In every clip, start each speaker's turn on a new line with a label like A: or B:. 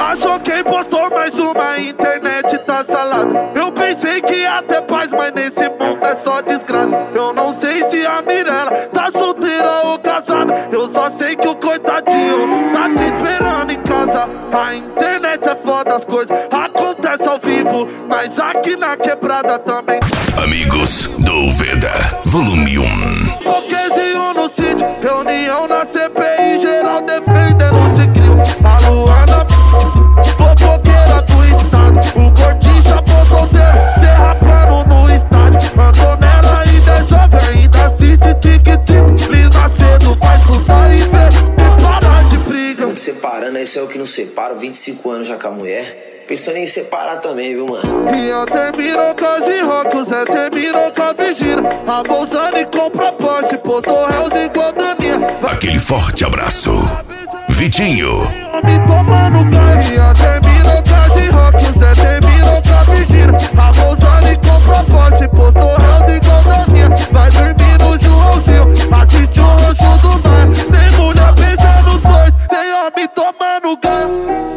A: Achou quem postou mais uma, internet tá salada. Eu pensei que ia ter paz, mas nesse mundo é só desgraça. Eu não sei se a Mirella tá solteira ou casada. Eu só sei que o coitadinho tá te esperando em casa. A internet é foda, as coisas acontecem ao vivo, mas aqui na quebrada também.
B: Amigos do Veda, volume 1.
A: Foquezinho no sítio, reunião na CPI, geral defendendo o tigrinho. A Luana, fofoqueira do estado. O gordinho chapou solteiro, derrapando no estádio. Andou nela ainda é jovem, ainda assiste tic-tic. Linda cedo, vai estudar e ver, e parar de briga.
C: Não separando, isso é o que não separa. 25 anos já com a mulher. Pensando em separar também, viu, mano?
A: Rian terminou com a G-Rock, o Zé terminou com a Virgínia. A Bolsani comprou Porsche, postou réus igual Daninha.
B: Aquele forte abraço, Vitinho.
A: Me tomando gás. Rian terminou com a G-Rock, o Zé terminou com a Virgínia. A Bolsani comprou Porsche, postou réus igual Daninha. Vai dormir no Joãozinho, assiste o Roxo do Mar. Tem mulher beijando dois, tem homem tomando gás.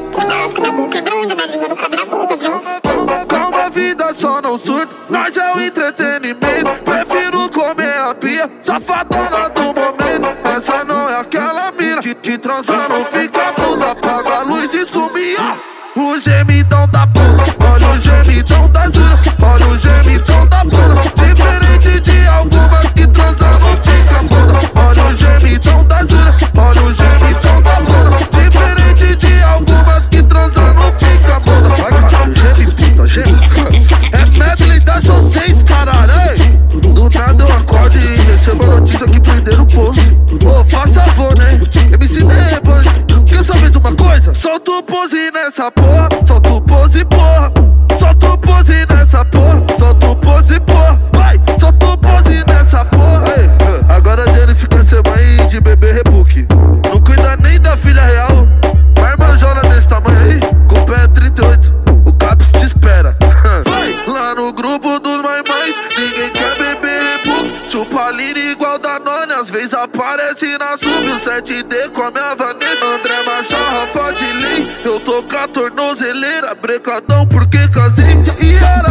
A: Calma, vida só não surta, nós é o entretenimento. Prefiro comer a pia, safadona do momento. Essa não é aquela mina que transa não fica muda. Apaga a luz e sumir. O gemidão da puta, olha o gemidão da Júlia. Olha o gemidão da puta, diferente de algumas que transam não fica muda. Olha o gemidão da Júlia, olha o gemidão da puta, diferente de algumas que transam não fica muda. Vai caralho, geme puta, geme. É medley da J6, caralho, ei. Do nada eu acordo e recebo a notícia que prenderam o poço. Ô, faça favor, né? MC Nebas, quer saber de uma coisa? Solta o pose nessa porra, solta o pose, porra. Solta o pose nessa porra, solta o pose, porra. Vai, solta o pose nessa porra. Ei, agora a Jenny fica sem mãe de bebê rebook. Não cuida nem da filha real. Uma irmãjona desse tamanho aí, com o pé 38, o Caps te espera. Vai, lá no grupo dos mães, ninguém quer beber rebook. Chupa lira igual Danone, às vezes aparece na sub. O 7D come a Vanessa, André Machorra, Fodlin. Eu tô com a tornozeleira, brecadão porque casei. E era